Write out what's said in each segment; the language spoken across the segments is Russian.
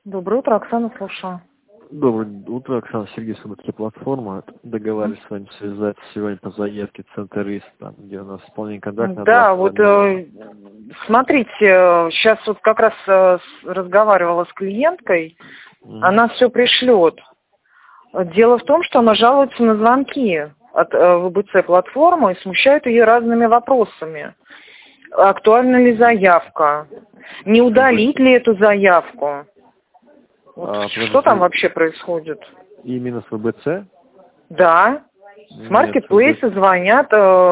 Доброе утро, Оксана, слушаю. Доброе утро, Оксана, Сергей, События платформа. Договаривались с вами связаться сегодня по заявке Центр РИС, там, где у нас исполнение контракта на Да, 22 вот миллиона. смотрите, сейчас вот как раз разговаривала с клиенткой, она все пришлет. Дело в том, что она жалуется на звонки от ВБЦ платформы и смущает ее разными вопросами. Актуальна ли заявка? Не удалить ли эту заявку? Вот что там вообще происходит? Именно с ВБЦ? Да. С маркетплейса звонят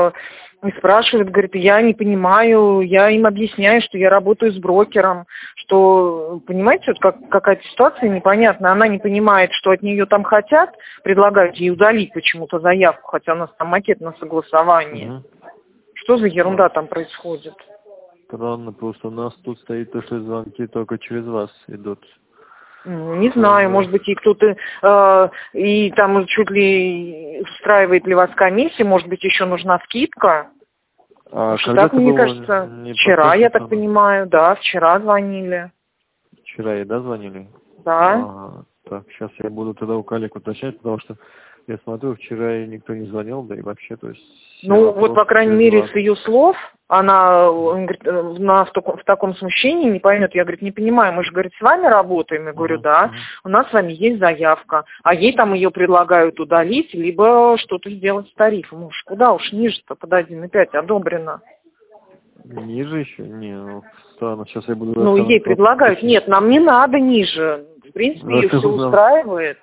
и спрашивают, говорят, я не понимаю, я им объясняю, что я работаю с брокером, что, понимаете, вот какая-то ситуация непонятная, она не понимает, что от нее там хотят, предлагают ей удалить почему-то заявку, хотя у нас там макет на согласовании. Что за ерунда там происходит? Странно, просто у нас тут стоит то, что звонки только через вас идут. Не знаю, может быть, и кто-то, и там чуть ли устраивает ли вас комиссия, может быть, еще нужна скидка. А Что когда так, мне кажется, вчера, я так понимаю, да, вчера звонили. Вчера и да, звонили? Да. Так, сейчас я буду тогда у коллег уточнять, потому что я смотрю, вчера и никто не звонил, да и вообще, то есть... Ну, вот, по крайней мере, с ее слов, она говорит, в таком смущении не поймет. Я, говорит, не понимаю, мы же, говорит, с вами работаем. Я говорю, да, у нас с вами есть заявка, а ей там ее предлагают удалить, либо что-то сделать с тарифом. Уж куда уж ниже-то под 1,5 одобрено. Ниже еще? Не, ну, странно, сейчас я буду... Ну, ей предлагают. Нет, нам не надо ниже. В принципе, ее все устраивает.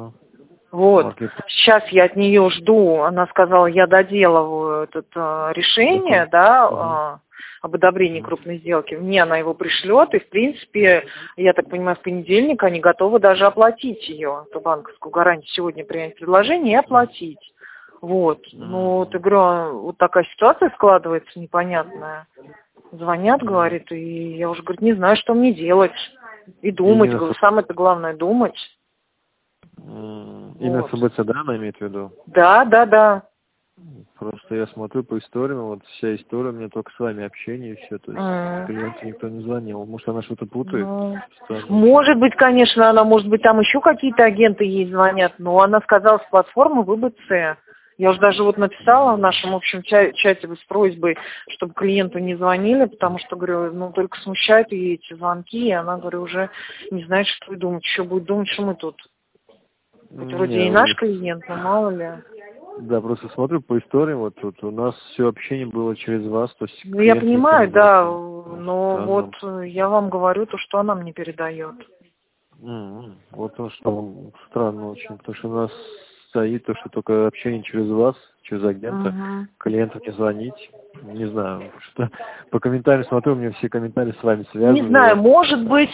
Вот. Сейчас я от нее жду. Она сказала, я доделываю это решение, да, об одобрении крупной сделки. Мне она его пришлет, и, в принципе, я так понимаю, в понедельник они готовы даже оплатить ее, эту банковскую гарантию, сегодня принять предложение и оплатить. Вот. Ну, вот, я говорю, вот такая ситуация складывается непонятная. Звонят, говорит, и я уже, говорит, не знаю, что мне делать. И думать, говорю, самое-то главное думать. Именно СБЦ, да, она имеет в виду? Да, да, да. Просто я смотрю по историям, вот вся история, у меня только с вами общение и все, то есть клиенту никто не звонил. Может, она что-то путает? Может быть, конечно, она, может быть, там еще какие-то агенты ей звонят, но она сказала с платформы ВБЦ. Я уже даже вот написала в нашем общем чате с просьбой, чтобы клиенту не звонили, потому что, говорю, ну, только смущают ее эти звонки, и она, говорю, уже не знает, что и думать, еще будет думать, что мы тут. Хоть вроде и наш клиент, но мало ли. Да, просто смотрю по историям, вот тут у нас все общение было через вас, то есть... Ну, я понимаю, да, но вот я вам говорю то, что она мне передает. Вот то, что странно очень, потому что у нас стоит то, что только общение через вас, через агента, клиенту не звонить. Не знаю, что по комментариям смотрю, у меня все комментарии с вами связаны. Не знаю, может быть,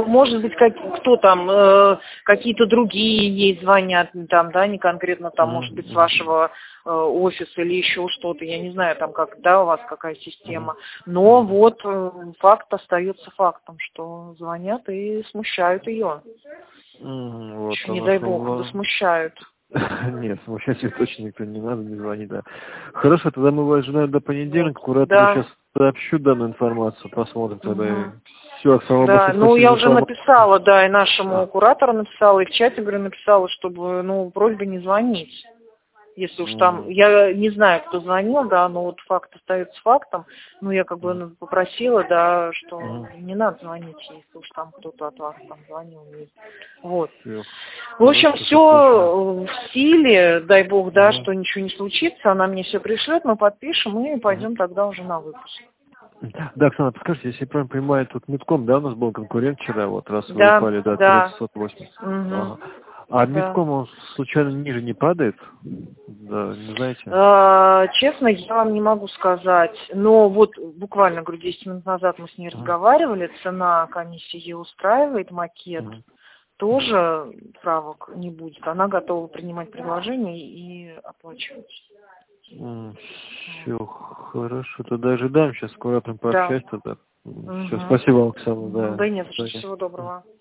кто там, какие-то другие ей звонят, там, да, не конкретно там, может быть, с вашего офиса или еще что-то, я не знаю, там, как, да, у вас какая система. Но вот факт остается фактом, что звонят и смущают ее. Вот, не дай бог, да смущают. Нет, смущать ее точно никто не надо, не звонит, да. Хорошо, тогда мы вас ожидаем до понедельника, куратору сейчас сообщу данную информацию, посмотрим тогда. Все, Оксана, да, ну я уже написала, да, и нашему куратору написала, и в чате, говорю, написала, чтобы, ну, просьба не звонить. Если уж там, я не знаю, кто звонил, да, но вот факт остается фактом, ну, я как бы попросила, да, что не надо звонить, если уж там кто-то от вас там звонил. Вот. В общем, все в силе, дай бог, да, что ничего не случится, она мне все пришлет, мы подпишем и пойдем тогда уже на выпуск. Да, Оксана, подскажите, если я правильно понимаю, тут Митком, да, у нас был конкурент вчера, вот, раз вы упали до 380. А Митком, он случайно ниже не падает? Да, не знаете? Честно, я вам не могу сказать. Но вот буквально, говорю, 10 минут назад мы с ней разговаривали. Цена комиссии ее устраивает, макет. Тоже правок не будет. Она готова принимать предложение и оплачивать. Все, хорошо. Тогда ожидаем. Сейчас аккуратно пообщаюсь тогда. Все, спасибо, Оксана. Да нет, всего доброго.